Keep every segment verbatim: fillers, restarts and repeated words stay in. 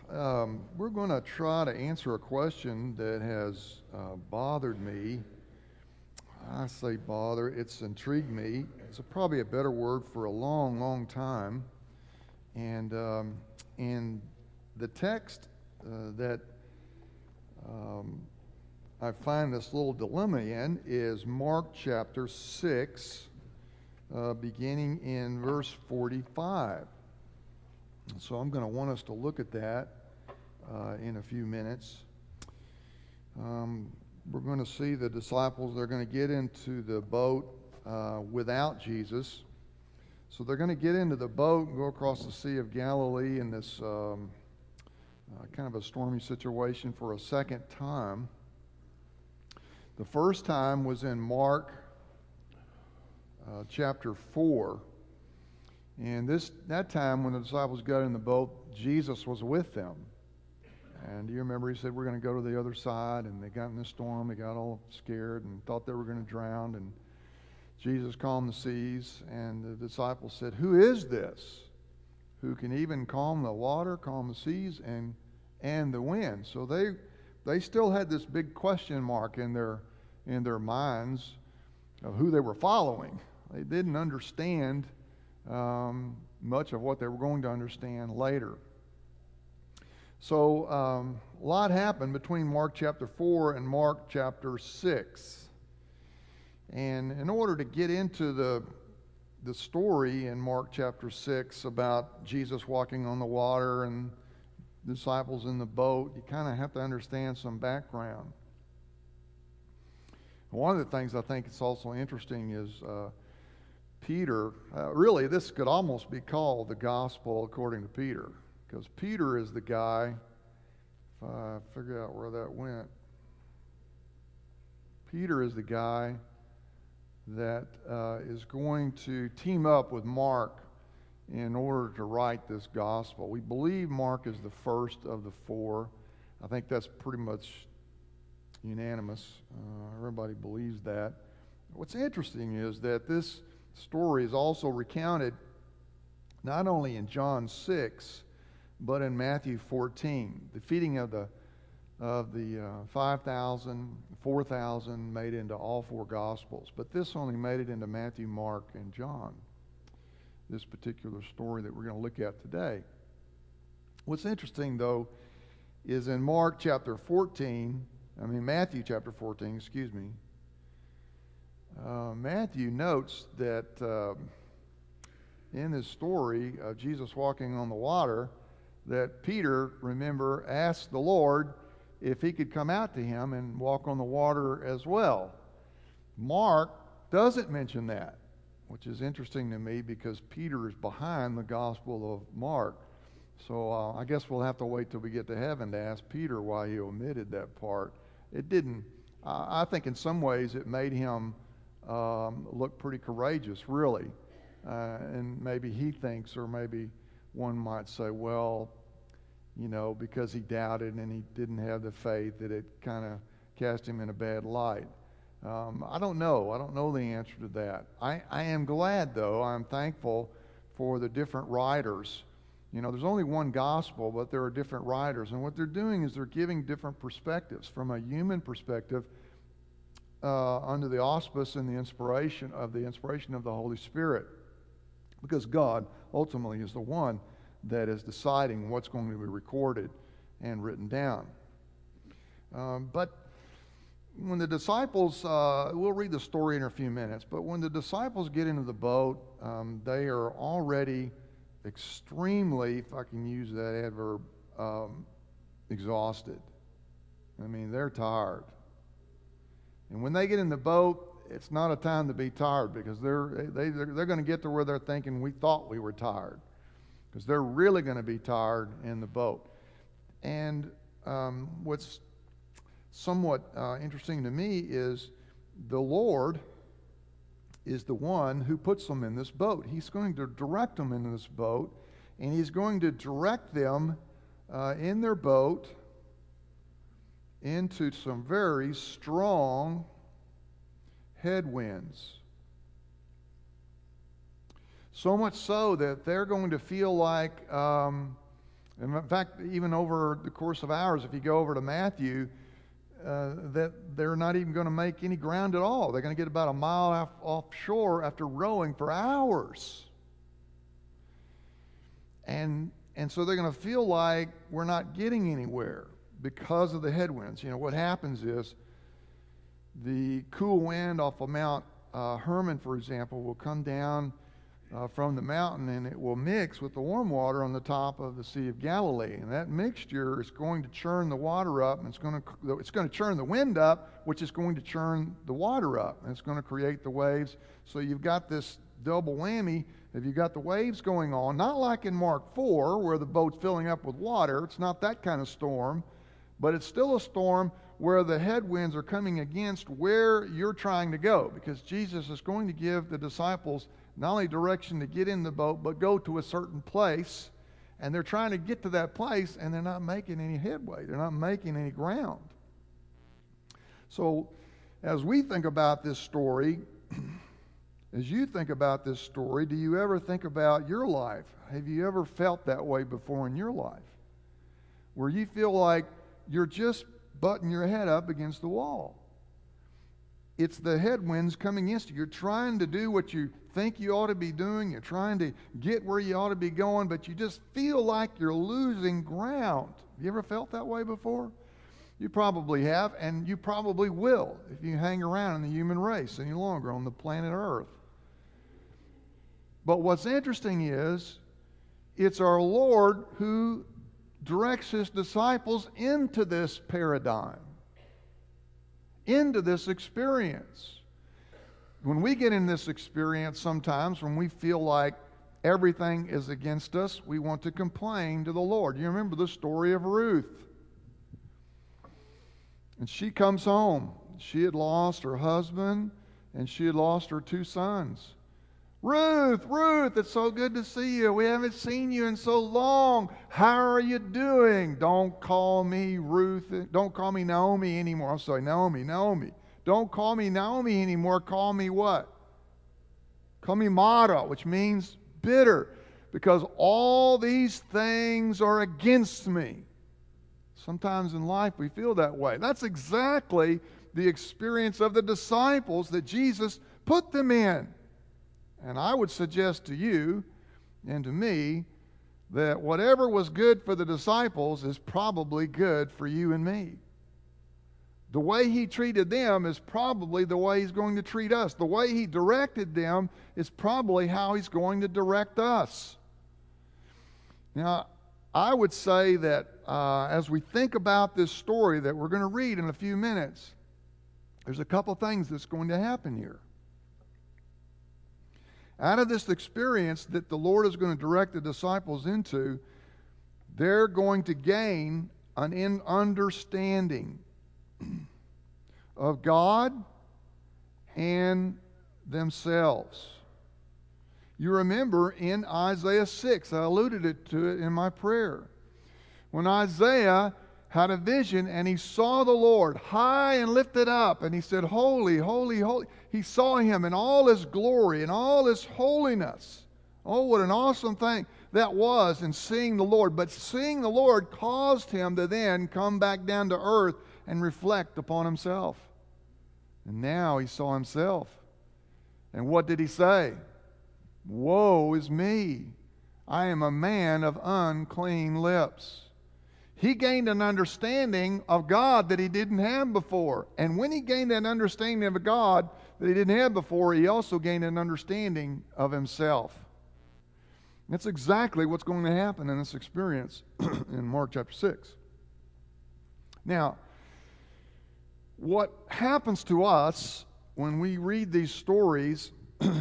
um, we're going to try to answer a question that has uh, bothered me. I say bother, it's intrigued me. It's a, probably a better word for a long, long time. And, um, and the text uh, that um, I find this little dilemma in is Mark chapter six, uh, beginning in verse forty-five. So I'm going to want us to look at that uh, in a few minutes. Um, we're going to see the disciples, they're going to get into the boat uh, without Jesus. So they're going to get into the boat and go across the Sea of Galilee in this um, uh, kind of a stormy situation for a second time. The first time was in Mark uh, chapter four. And this that time when the disciples got in the boat, Jesus was with them. And do you remember he said, we're going to go to the other side, and they got in the storm, they got all scared and thought they were going to drown, and Jesus calmed the seas, and the disciples said, who is this who can even calm the water, calm the seas, and and the wind? So they they still had this big question mark in their in their minds of who they were following. They didn't understand um, much of what they were going to understand later. So um, a lot happened between Mark chapter four and Mark chapter six. And in order to get into the the story in Mark chapter six about Jesus walking on the water and disciples in the boat, you kind of have to understand some background. One of the things I think is also interesting is uh, Peter. Uh, really, this could almost be called the gospel according to Peter, because Peter is the guy, if I figure out where that went, Peter is the guy that uh, is going to team up with Mark in order to write this gospel. We believe Mark is the first of the four. I think that's pretty much unanimous. Uh, everybody believes that. What's interesting is that this story is also recounted not only in John six, but in Matthew fourteen. The feeding of the of the uh, five thousand, four thousand made into all four Gospels. But this only made it into Matthew, Mark, and John, this particular story that we're going to look at today. What's interesting, though, is in Mark chapter fourteen, I mean Matthew chapter fourteen, excuse me, uh, Matthew notes that uh, in this story of Jesus walking on the water, that Peter, remember, asked the Lord if he could come out to him and walk on the water as well. Mark doesn't mention that, which is interesting to me because Peter is behind the Gospel of Mark. So uh, I guess we'll have to wait till we get to heaven to ask Peter why he omitted that part. It didn't, uh, I think in some ways it made him um, look pretty courageous, really. Uh, and maybe he thinks, or maybe one might say, well, you know, because he doubted and he didn't have the faith, that it kind of cast him in a bad light. Um, I don't know. I don't know the answer to that. I, I am glad, though. I'm thankful for the different writers. You know, there's only one gospel, but there are different writers. And what they're doing is they're giving different perspectives. From a human perspective, uh, under the auspice and the inspiration of the inspiration of the Holy Spirit. Because God ultimately is the one that is deciding what's going to be recorded and written down. Um, but when the disciples, uh, we'll read the story in a few minutes, but when the disciples get into the boat, um, they are already extremely, if I can use that adverb, um, exhausted. I mean, they're tired. And when they get in the boat, it's not a time to be tired, because they're they, they're, they're going to get to where they're thinking, we thought we were tired, because they're really going to be tired in the boat. And um, what's somewhat uh, interesting to me is the Lord is the one who puts them in this boat. He's going to direct them into this boat, and he's going to direct them uh, in their boat into some very strong headwinds. So much so that they're going to feel like um, And in fact, even over the course of hours, if you go over to Matthew, uh, that they're not even going to make any ground at all. They're going to get about a mile off, offshore after rowing for hours. And, and so they're going to feel like we're not getting anywhere because of the headwinds. You know, what happens is the cool wind off of Mount uh, Hermon, for example, will come down Uh, from the mountain, and it will mix with the warm water on the top of the Sea of Galilee. And that mixture is going to churn the water up, and it's going to it's going to churn the wind up, which is going to churn the water up, and it's going to create the waves. So you've got this double whammy. If you've got the waves going on, not like in Mark four where the boat's filling up with water, it's not that kind of storm, but it's still a storm where the headwinds are coming against where you're trying to go, because Jesus is going to give the disciples not only direction to get in the boat, but go to a certain place. And they're trying to get to that place, and they're not making any headway. They're not making any ground. So as we think about this story, as you think about this story, do you ever think about your life? Have you ever felt that way before in your life? Where you feel like you're just butting your head up against the wall. It's the headwinds coming against you. You're trying to do what you think you ought to be doing. You're trying to get where you ought to be going, but you just feel like you're losing ground. You ever felt that way before? You probably have, and you probably will if you hang around in the human race any longer on the planet Earth. But what's interesting is it's our Lord who directs His disciples into this paradigm, into this experience. When we get in this experience, sometimes when we feel like everything is against us, we want to complain to the Lord. You remember the story of Ruth. And she comes home. She had lost her husband, and she had lost her two sons. Ruth, Ruth, it's so good to see you. We haven't seen you in so long. How are you doing? Don't call me Ruth. Don't call me Naomi anymore. I'm sorry, Naomi, Naomi. Don't call me Naomi anymore. Call me what? Call me Mara, which means bitter, because all these things are against me. Sometimes in life we feel that way. That's exactly the experience of the disciples that Jesus put them in. And I would suggest to you and to me that whatever was good for the disciples is probably good for you and me. The way He treated them is probably the way He's going to treat us. The way He directed them is probably how He's going to direct us. Now, I would say that uh, as we think about this story that we're going to read in a few minutes, there's a couple things that's going to happen here. Out of this experience that the Lord is going to direct the disciples into, they're going to gain an understanding of God and themselves. You remember in Isaiah six, I alluded to it in my prayer. When Isaiah had a vision and he saw the Lord high and lifted up, and he said, holy, holy, holy. He saw Him in all His glory and all His holiness. Oh, what an awesome thing that was in seeing the Lord. But seeing the Lord caused him to then come back down to earth and reflect upon himself. And now he saw himself. And what did he say? Woe is me. I am a man of unclean lips. He gained an understanding of God that he didn't have before. And when he gained that understanding of God that he didn't have before, he also gained an understanding of himself. That's exactly what's going to happen in this experience in Mark chapter six. Now, what happens to us when we read these stories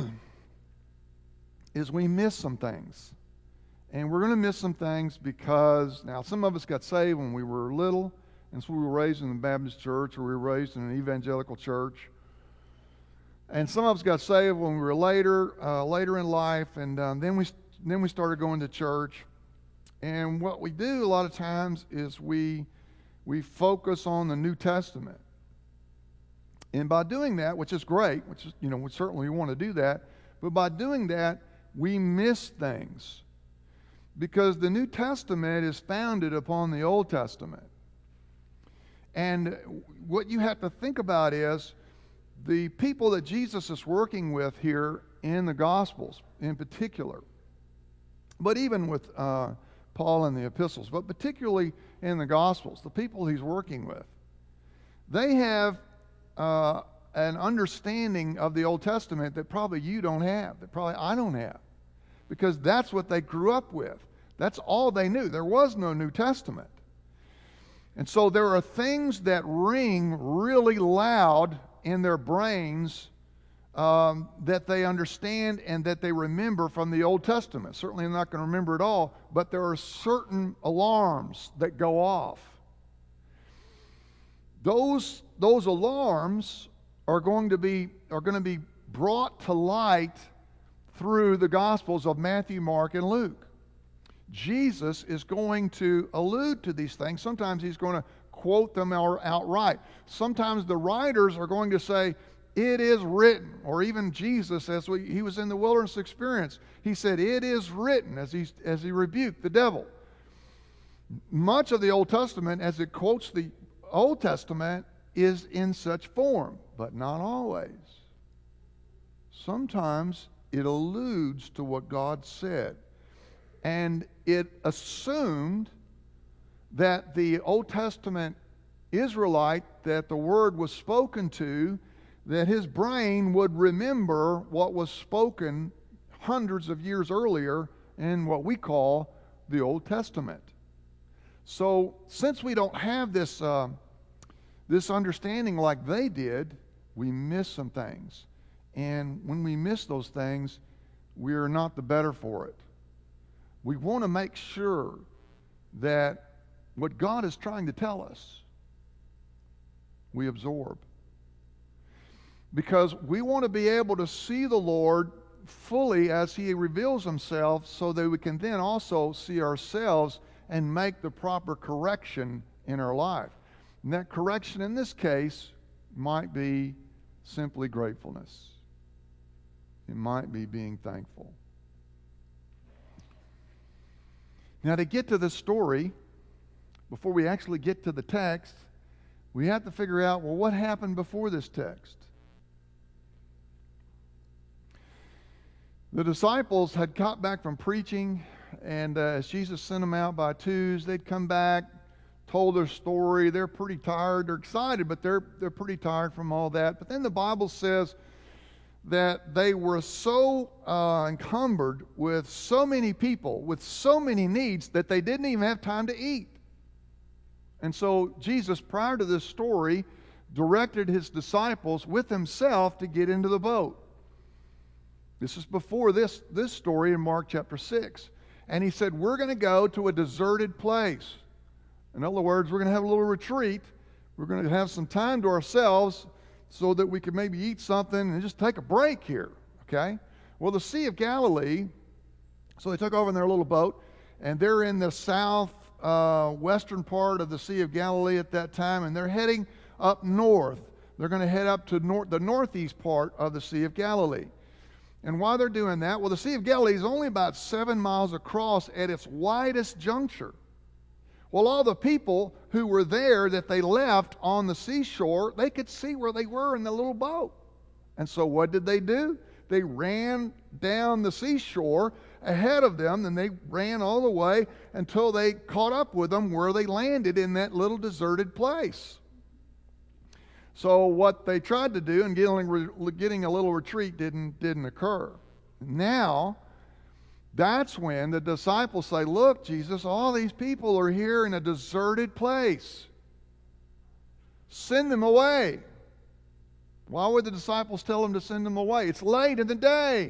is we miss some things. And we're going to miss some things because, now, some of us got saved when we were little, and so we were raised in the Baptist church, or we were raised in an evangelical church. And some of us got saved when we were later, uh, later in life, and um, then we then we started going to church. And what we do a lot of times is we we focus on the New Testament. And by doing that, which is great, which is, you know, we certainly want to do that, but by doing that, we miss things. because the New Testament is founded upon the Old Testament. And what you have to think about is the people that Jesus is working with here in the Gospels in particular, but even with uh, Paul in the epistles, but particularly in the Gospels, the people he's working with, they have uh, an understanding of the Old Testament that probably you don't have, that probably I don't have, because that's what they grew up with. That's all they knew. There was no New Testament. And so there are things that ring really loud in their brains um, that they understand and that they remember from the Old Testament. Certainly I'm not going to remember it all, but there are certain alarms that go off. Those, those alarms are going to be, are going to be brought to light through the Gospels of Matthew, Mark, and Luke. Jesus is going to allude to these things. Sometimes he's going to quote them outright. Sometimes the writers are going to say, "It is written," or even Jesus, as we, he was in the wilderness experience, he said, "It is written," as he, as he rebuked the devil. Much of the Old Testament, as it quotes the Old Testament, is in such form, but not always. Sometimes it alludes to what God said. And it assumed that the Old Testament Israelite that the word was spoken to, that his brain would remember what was spoken hundreds of years earlier in what we call the Old Testament. So since we don't have this, uh, this understanding like they did, we miss some things. And when we miss those things, we are not the better for it. We want to make sure that what God is trying to tell us, we absorb. Because we want to be able to see the Lord fully as He reveals Himself, so that we can then also see ourselves and make the proper correction in our life. And that correction in this case might be simply gratefulness. It might be being thankful. Now, to get to this story, before we actually get to the text, we have to figure out, well, what happened before this text? The disciples had got back from preaching, and uh, as Jesus sent them out by twos, they'd come back, told their story. They're pretty tired. They're excited, but they're, they're pretty tired from all that. But then the Bible says that they were so uh, encumbered with so many people, with so many needs, that they didn't even have time to eat. And so Jesus, prior to this story, directed His disciples with Himself to get into the boat. This is before this, this story in Mark chapter six. And He said, we're going to go to a deserted place. In other words, we're going to have a little retreat. We're going to have some time to ourselves, so that we could maybe eat something and just take a break here, okay? Well, the Sea of Galilee, so they took over in their little boat, and they're in the south uh, western part of the Sea of Galilee at that time, and they're heading up north. They're going to head up to nor- the northeast part of the Sea of Galilee. And while they're doing that, well, the Sea of Galilee is only about seven miles across at its widest juncture. Well, all the people who were there that they left on the seashore, they could see where they were in the little boat. And so what did they do? They ran down the seashore ahead of them, and they ran all the way until they caught up with them where they landed in that little deserted place. So what they tried to do in getting, getting a little retreat didn't, didn't occur. Now, that's when the disciples say, look, Jesus, all these people are here in a deserted place. Send them away. Why would the disciples tell them to send them away? It's late in the day.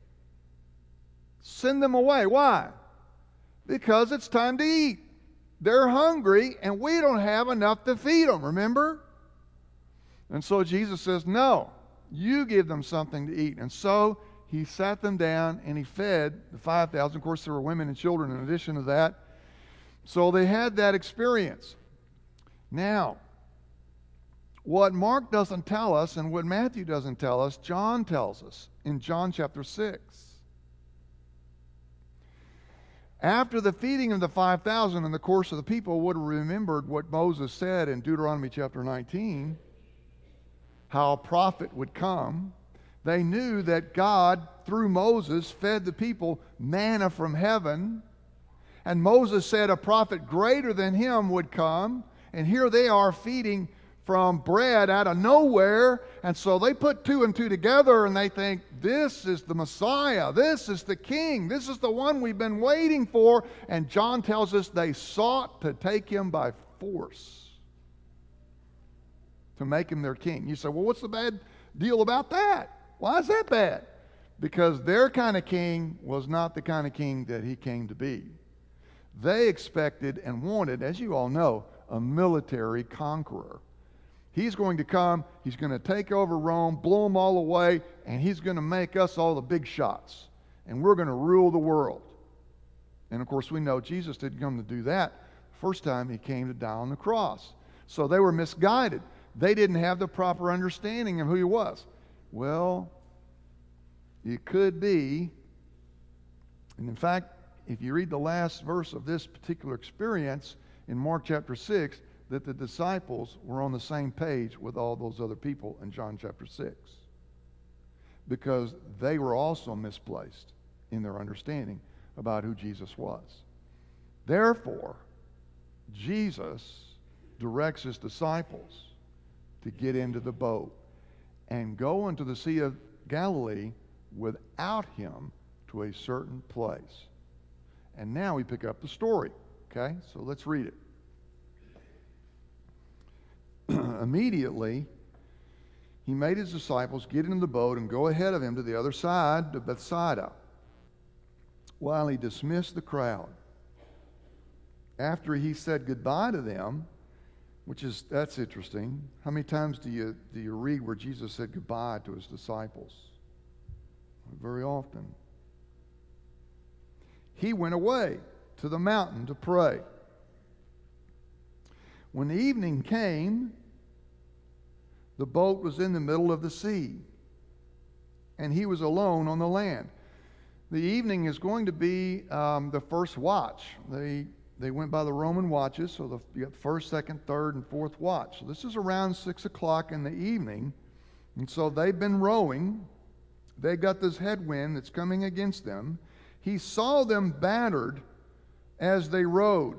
Send them away. Why? Because it's time to eat. They're hungry, and we don't have enough to feed them, remember? And so Jesus says, no, you give them something to eat. And so He sat them down and He fed the five thousand. Of course, there were women and children in addition to that. So they had that experience. Now, what Mark doesn't tell us and what Matthew doesn't tell us, John tells us in John chapter six. After the feeding of the five thousand, and the course of the people would have remembered what Moses said in Deuteronomy chapter nineteen, how a prophet would come. They knew that God, through Moses, fed the people manna from heaven. And Moses said a prophet greater than him would come. And here they are feeding from bread out of nowhere. And so they put two and two together and they think, this is the Messiah. This is the King. This is the one we've been waiting for. And John tells us they sought to take him by force, to make him their king. You say, well, what's the bad deal about that? Why is that bad? Because their kind of king was not the kind of king that he came to be. They expected and wanted, as you all know, a military conqueror. He's going to come, he's going to take over Rome, blow them all away, and he's going to make us all the big shots. And we're going to rule the world. And of course we know Jesus didn't come to do that. First time he came to die on the cross. So they were misguided. They didn't have the proper understanding of who he was. Well, it could be, and in fact, if you read the last verse of this particular experience in Mark chapter six, that the disciples were on the same page with all those other people in John chapter six. Because they were also misplaced in their understanding about who Jesus was. Therefore, Jesus directs his disciples to get into the boat and go into the Sea of Galilee without him to a certain place. And now we pick up the story. Okay, so let's read it. Immediately, he made his disciples get into the boat and go ahead of him to the other side, to Bethsaida, while he dismissed the crowd. After he said goodbye to them, which is, that's interesting. How many times do you, do you read where Jesus said goodbye to his disciples? Very often. He went away to the mountain to pray. When the evening came, the boat was in the middle of the sea, and he was alone on the land. The evening is going to be um, the first watch. They they went by the Roman watches, so the, you got first, second, third, and fourth watch. So this is around six o'clock in the evening, and so they've been rowing. They got this headwind that's coming against them. He saw them battered as they rowed,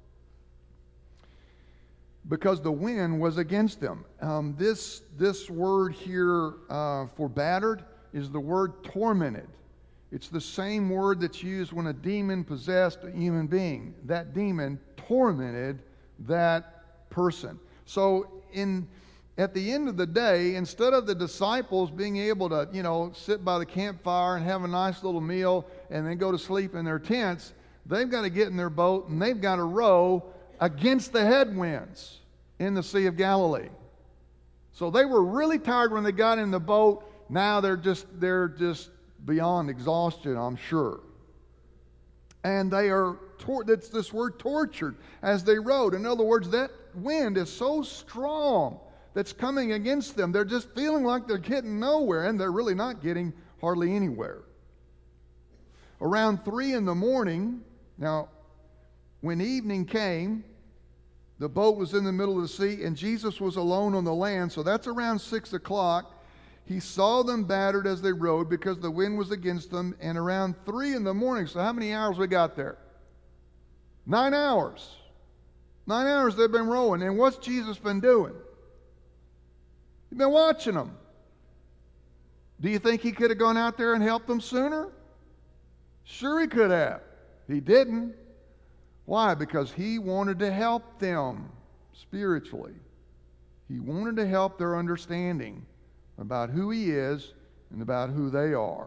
because the wind was against them. Um, this, this word here uh, for battered is the word tormented. It's the same word that's used when a demon possessed a human being. That demon tormented that person. So in at the end of the day, instead of the disciples being able to, you know, sit by the campfire and have a nice little meal and then go to sleep in their tents, they've got to get in their boat and they've got to row against the headwinds in the Sea of Galilee. So they were really tired when they got in the boat. Now they're just they're just beyond exhaustion, I'm sure. And they are tor- that's this word tortured as they rowed. In other words, that wind is so strong that's coming against them. They're just feeling like they're getting nowhere, and they're really not getting hardly anywhere. Around three in the morning, now when evening came, the boat was in the middle of the sea, and Jesus was alone on the land. So that's around six o'clock. He saw them battered as they rowed because the wind was against them. And around three in the morning, so how many hours we got there? Nine hours. Nine hours they've been rowing. And what's Jesus been doing? He's been watching them. Do you think he could have gone out there and helped them sooner? Sure he could have. He didn't. Why? Because he wanted to help them spiritually. He wanted to help their understanding about who he is and about who they are.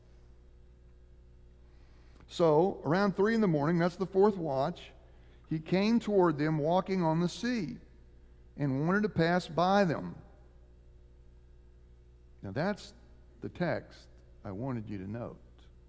So, around three in the morning, that's the fourth watch, he came toward them walking on the sea and wanted to pass by them. Now that's the text I wanted you to note.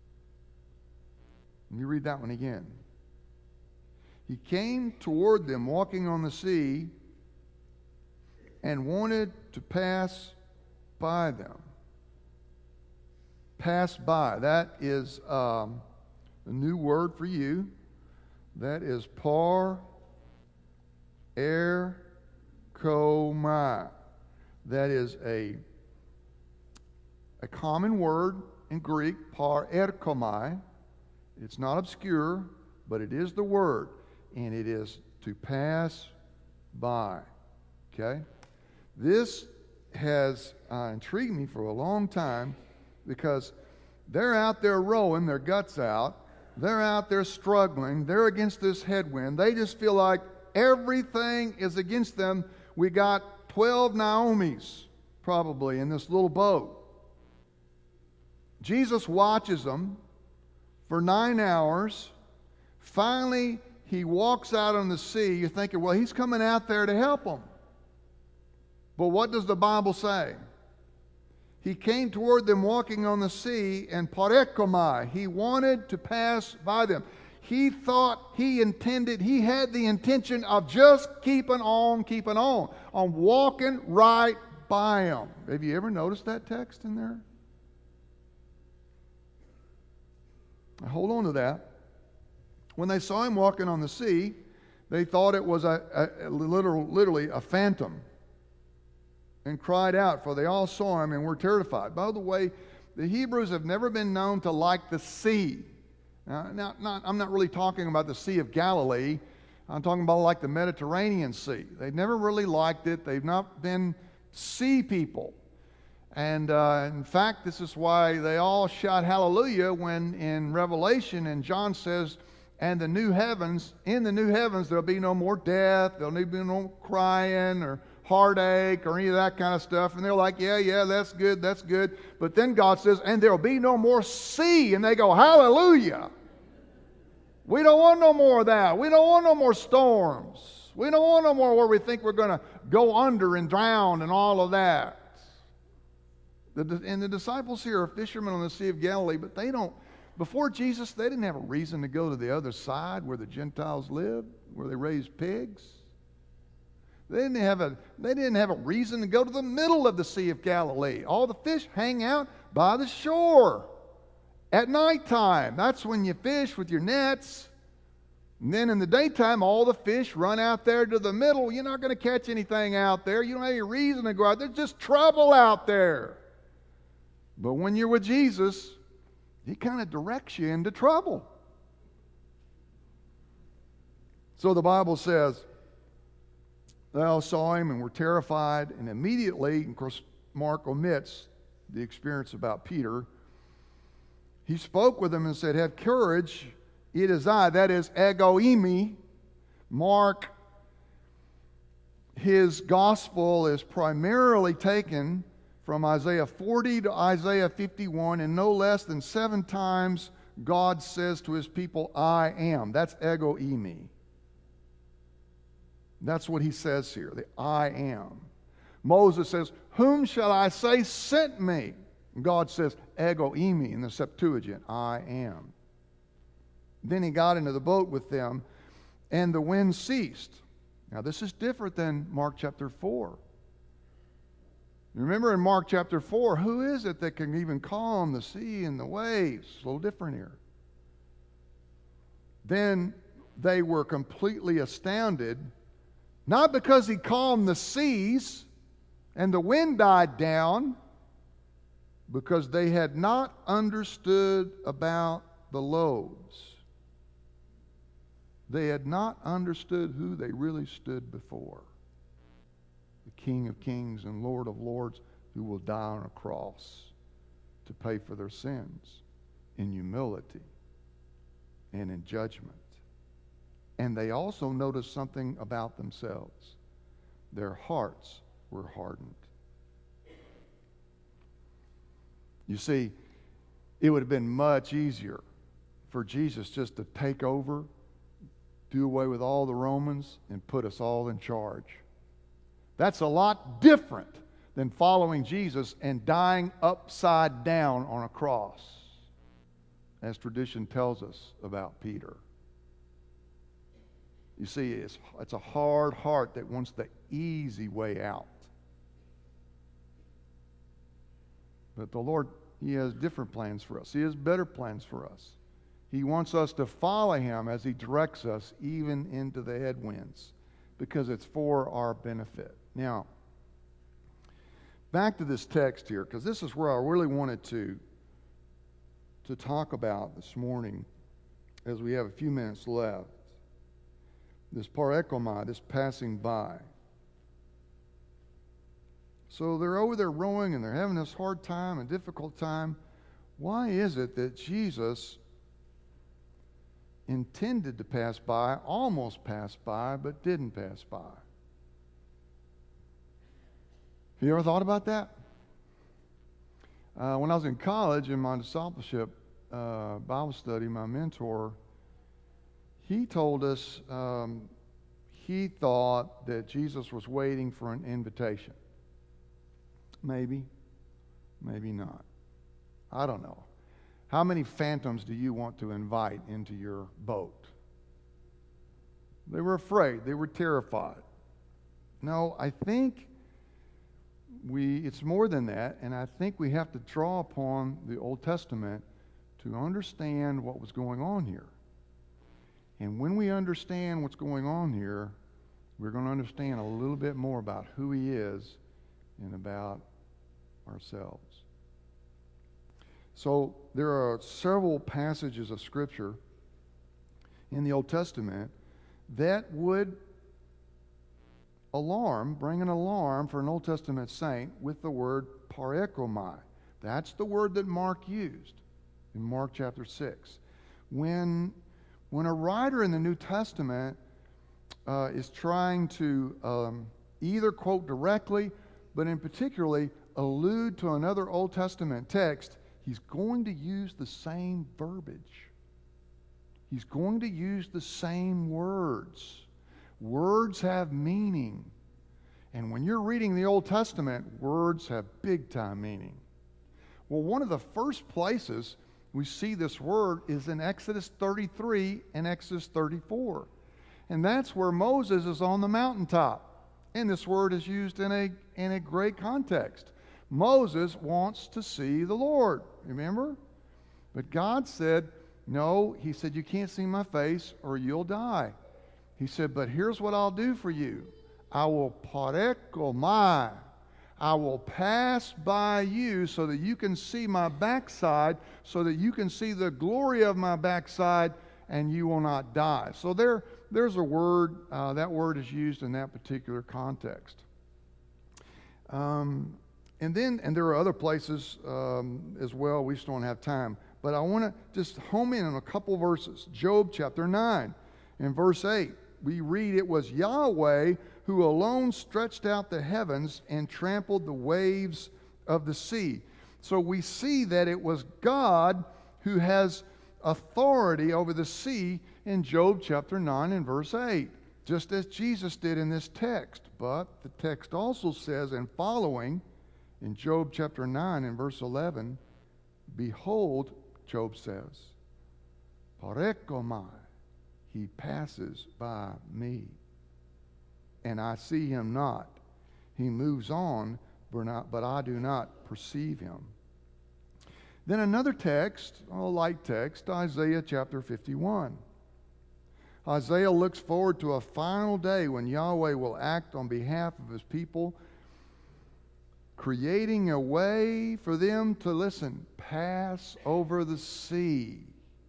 Let me read that one again. He came toward them walking on the sea and wanted to pass by them. Pass by. That is um, a new word for you. That is par erkomai. That is a, a common word in Greek, par erkomai. It's not obscure, but it is the word, and it is to pass by. Okay? This has uh, intrigued me for a long time because they're out there rowing their guts out. They're out there struggling. They're against this headwind. They just feel like everything is against them. We got twelve Naomis probably in this little boat. Jesus watches them for nine hours. Finally, he walks out on the sea. You're thinking, well, he's coming out there to help them. But what does the Bible say? He came toward them walking on the sea, and parekomai, he wanted to pass by them. He thought, he intended, he had the intention of just keeping on, keeping on, on walking right by them. Have you ever noticed that text in there? Now, hold on to that. When they saw him walking on the sea, they thought it was a, a, a literal, literally a phantom, and cried out, for they all saw him and were terrified. By the way, the Hebrews have never been known to like the sea. Now, now not, I'm not really talking about the Sea of Galilee. I'm talking about like the Mediterranean Sea. They've never really liked it. They've not been sea people. And uh, in fact, this is why they all shout hallelujah when in Revelation, and John says, and the new heavens, in the new heavens, there'll be no more death, there'll be no more crying or heartache or any of that kind of stuff. And they're like, yeah, yeah, that's good, that's good. But then God says, and there'll be no more sea. And they go, hallelujah. We don't want no more of that. We don't want no more storms. We don't want no more where we think we're going to go under and drown and all of that. The, and the disciples here are fishermen on the Sea of Galilee, but they don't, before Jesus, they didn't have a reason to go to the other side where the Gentiles lived, where they raised pigs. They didn't have a, they didn't have a reason to go to the middle of the Sea of Galilee. All the fish hang out by the shore at nighttime. That's when you fish with your nets. And then in the daytime, all the fish run out there to the middle. You're not going to catch anything out there. You don't have any reason to go out there. There's just trouble out there. But when you're with Jesus, he kind of directs you into trouble. So the Bible says, they all saw him and were terrified, and immediately, of course, Mark omits the experience about Peter. He spoke with them and said, have courage, it is I, that is ego eimi. Mark, his gospel is primarily taken from Isaiah forty to Isaiah fifty-one, and no less than seven times God says to his people, I am. That's ego eimi. That's what he says here, the I am. Moses says, whom shall I say sent me? And God says, ego eimi in the Septuagint, I am. Then he got into the boat with them, and the wind ceased. Now this is different than Mark chapter four. Remember in Mark chapter four, who is it that can even calm the sea and the waves? It's a little different here. Then they were completely astounded, not because he calmed the seas and the wind died down, because they had not understood about the loaves. They had not understood who they really stood before. The King of Kings and Lord of Lords, who will die on a cross to pay for their sins in humility and in judgment. And they also noticed something about themselves. Their hearts were hardened. You see, it would have been much easier for Jesus just to take over, do away with all the Romans, and put us all in charge. That's a lot different than following Jesus and dying upside down on a cross, as tradition tells us about Peter. You see, it's, it's a hard heart that wants the easy way out. But the Lord, he has different plans for us. He has better plans for us. He wants us to follow him as he directs us even into the headwinds, because it's for our benefit. Now, back to this text here, because this is where I really wanted to, to talk about this morning as we have a few minutes left. This parekomai, this passing by. So they're over there rowing and they're having this hard time and difficult time. Why is it that Jesus intended to pass by, almost passed by, but didn't pass by? Have you ever thought about that? Uh, when I was in college in my discipleship uh, Bible study, my mentor, he told us um, he thought that Jesus was waiting for an invitation. Maybe, maybe not. I don't know. How many phantoms do you want to invite into your boat? They were afraid. They were terrified. No, I think we, it's more than that, and I think we have to draw upon the Old Testament to understand what was going on here. And when we understand what's going on here, we're going to understand a little bit more about who he is and about ourselves. So there are several passages of Scripture in the Old Testament that would alarm, bring an alarm for an Old Testament saint with the word parekomai. That's the word that Mark used in Mark chapter six. When, when a writer in the New Testament uh, is trying to um, either quote directly, but in particularly allude to another Old Testament text, he's going to use the same verbiage. He's going to use the same words. Words have meaning. And when you're reading the Old Testament, words have big-time meaning. Well, one of the first places we see this word is in Exodus thirty-three and Exodus thirty-four. And that's where Moses is on the mountaintop. And this word is used in a, in a great context. Moses wants to see the Lord, remember? But God said, no, he said, you can't see my face or you'll die. He said, but here's what I'll do for you. I will parekomai. I will pass by you so that you can see my backside, so that you can see the glory of my backside, and you will not die. So there, there's a word, uh, that word is used in that particular context. Um, and then, and there are other places um, as well. We just don't have time. But I want to just home in on a couple verses. Job chapter nine, in verse eight, we read, it was Yahweh who alone stretched out the heavens and trampled the waves of the sea. So we see that it was God who has authority over the sea in Job chapter nine and verse eight, just as Jesus did in this text. But the text also says, and following, in Job chapter nine and verse eleven, behold, Job says, parekomai, he passes by me, and I see him not. He moves on, but I do not perceive him. Then another text, a light text, Isaiah chapter fifty-one. Isaiah looks forward to a final day when Yahweh will act on behalf of his people, creating a way for them to, listen, pass over the sea.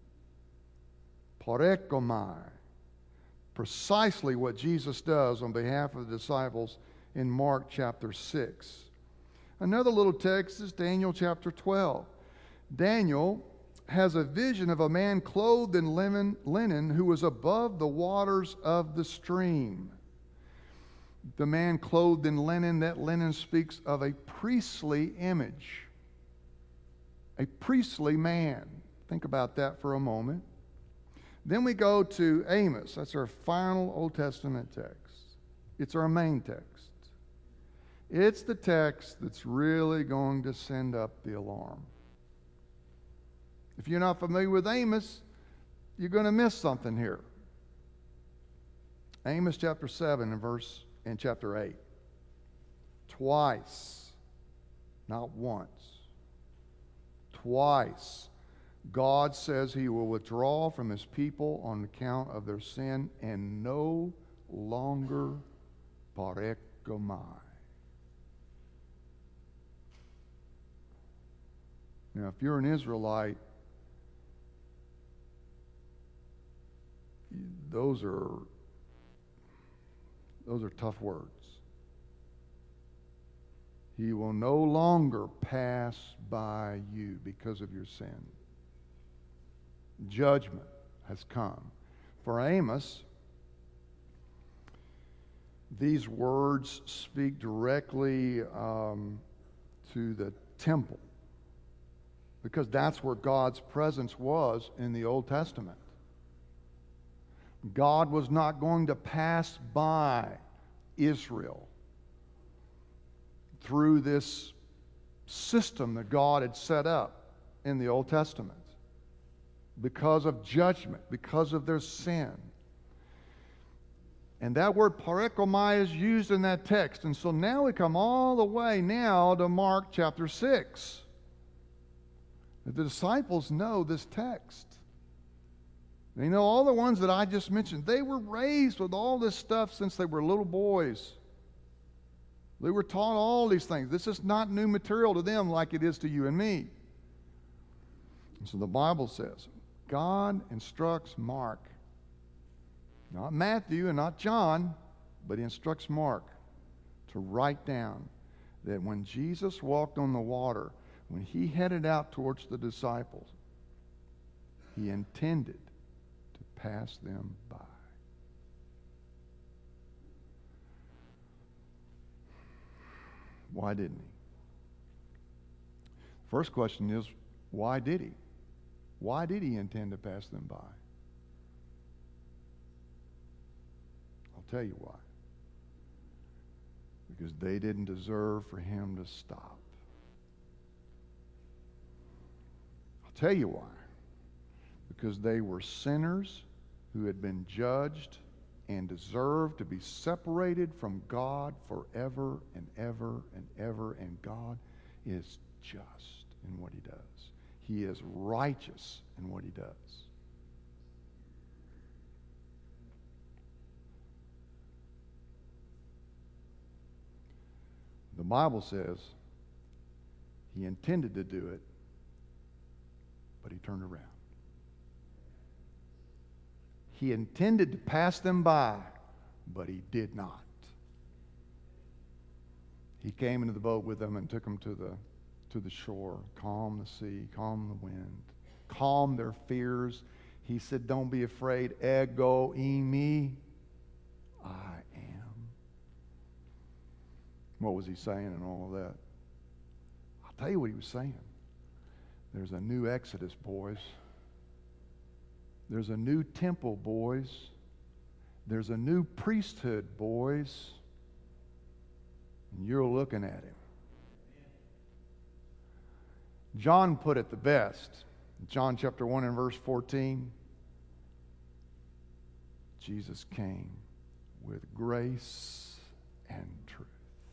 Parekomai. Precisely what Jesus does on behalf of the disciples in Mark chapter six. Another little text is Daniel chapter twelve. Daniel has a vision of a man clothed in linen, linen who was above the waters of the stream. The man clothed in linen, that linen speaks of a priestly image. A priestly man. Think about that for a moment. Then we go to Amos. That's our final Old Testament text. It's our main text. It's the text that's really going to send up the alarm. If you're not familiar with Amos, you're going to miss something here. Amos chapter seven and verse in chapter eight. Twice, not once, twice, God says he will withdraw from his people on account of their sin and no longer parekomai. Now, if you're an Israelite, those are those are tough words. He will no longer pass by you because of your sin. Judgment has come. For Amos, these words speak directly um, to the temple, because that's where God's presence was in the Old Testament. God was not going to pass by Israel through this system that God had set up in the Old Testament because of judgment, because of their sin. And that word parekomai is used in that text. And so now we come all the way now to Mark chapter six. The disciples know this text. They know all the ones that I just mentioned. They were raised with all this stuff since they were little boys. They were taught all these things. This is not new material to them like it is to you and me. And so the Bible says, God instructs Mark, not Matthew and not John, but he instructs Mark to write down that when Jesus walked on the water, when he headed out towards the disciples, he intended to pass them by. Why didn't he? First question is, why did he? Why did he intend to pass them by? I'll tell you why. Because they didn't deserve for him to stop. I'll tell you why. Because they were sinners who had been judged and deserved to be separated from God forever and ever and ever. And God is just in what he does. He is righteous in what he does. The Bible says he intended to do it, but he turned around. He intended to pass them by, but he did not. He came into the boat with them and took them to the to the shore, calm the sea, calm the wind, calm their fears. He said, don't be afraid, ego eimi, I am. What was he saying in all of that? I'll tell you what he was saying. There's a new Exodus, boys. There's a new temple, boys. There's a new priesthood, boys. And you're looking at him. John put it the best. John chapter one and verse fourteen. Jesus came with grace and truth.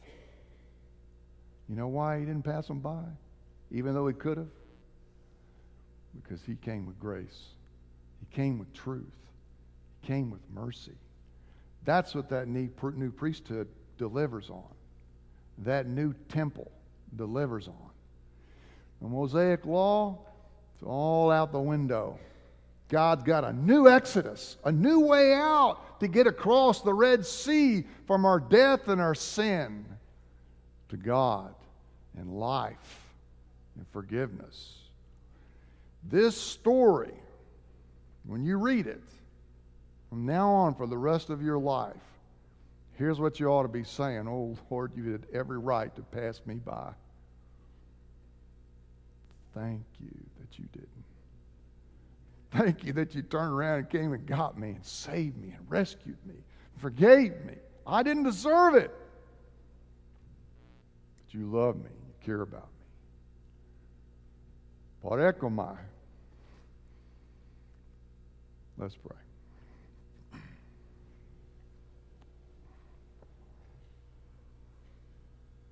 You know why he didn't pass them by? Even though he could have? Because he came with grace. He came with truth. He came with mercy. That's what that new priesthood delivers on. That new temple delivers on. The Mosaic law, it's all out the window. God's got a new exodus, a new way out to get across the Red Sea from our death and our sin to God and life and forgiveness. This story, when you read it, from now on for the rest of your life, here's what you ought to be saying. Oh, Lord, you had every right to pass me by. Thank you that you didn't. Thank you that you turned around and came and got me and saved me and rescued me, and forgave me. I didn't deserve it. But you love me. You care about me. Parekomai. Let's pray.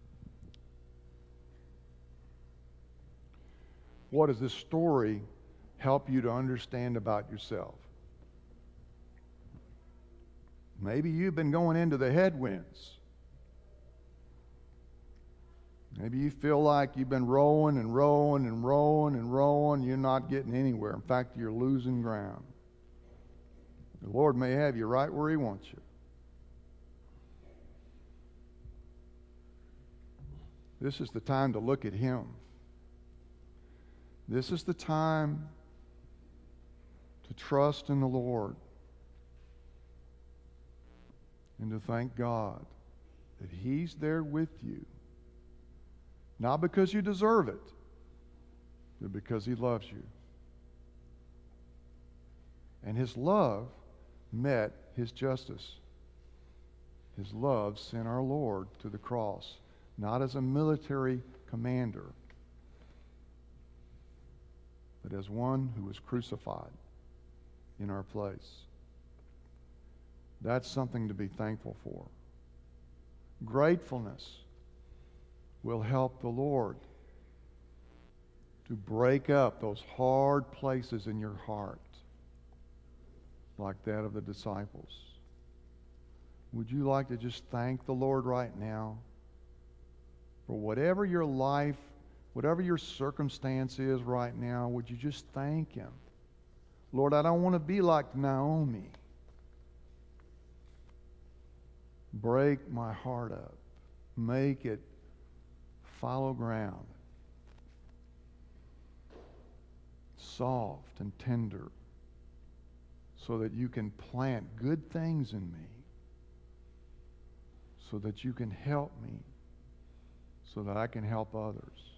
What does this story help you to understand about yourself. Maybe you've been going into the headwinds. Maybe you feel like you've been rowing and rowing and rowing and rowing. You're not getting anywhere. In fact, you're losing ground. The Lord may have you right where He wants you. This is the time to look at Him. This is the time to trust in the Lord and to thank God that He's there with you. Not because you deserve it, but because He loves you. And His love met His justice. His love sent our Lord to the cross, not as a military commander, but as one who was crucified in our place. That's something to be thankful for. Gratefulness will help the Lord to break up those hard places in your heart, like that of the disciples. Would you like to just thank the Lord right now for whatever your life, whatever your circumstance is right now? Would you just thank Him? Lord, I don't want to be like Naomi. Break my heart up. Make it fallow ground, soft and tender, so that you can plant good things in me, so that you can help me, so that I can help others.